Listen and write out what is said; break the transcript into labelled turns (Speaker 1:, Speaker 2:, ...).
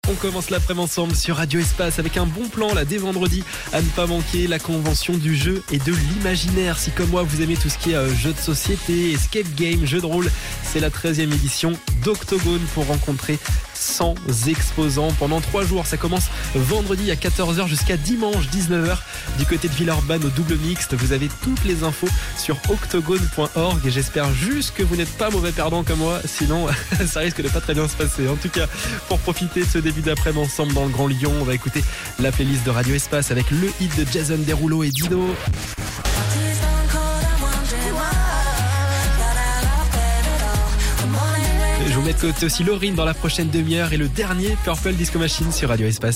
Speaker 1: On commence l'après-midi ensemble sur Radio Espace avec un bon plan là dès vendredi à ne pas manquer la convention du jeu et de l'imaginaire. Si comme moi vous aimez tout ce qui est jeux de société, escape game, jeux de rôle, c'est la 13e édition d'Octogone pour rencontrer 100 exposants pendant 3 jours. Ça commence vendredi à 14h jusqu'à dimanche 19h du côté de Villeurbanne au double mixte. Vous avez toutes les infos sur octogone.org et j'espère juste que vous n'êtes pas mauvais perdant comme moi, sinon ça risque de pas très bien se passer. En tout cas, pour profiter de ce début d'après-midi ensemble dans le Grand Lyon, on va écouter la playlist de Radio Espace avec le hit de Jason Derulo et Dino. Je vous mets de côté aussi Laurine dans la prochaine demi-heure et le dernier Purple Disco Machine sur Radio Espace.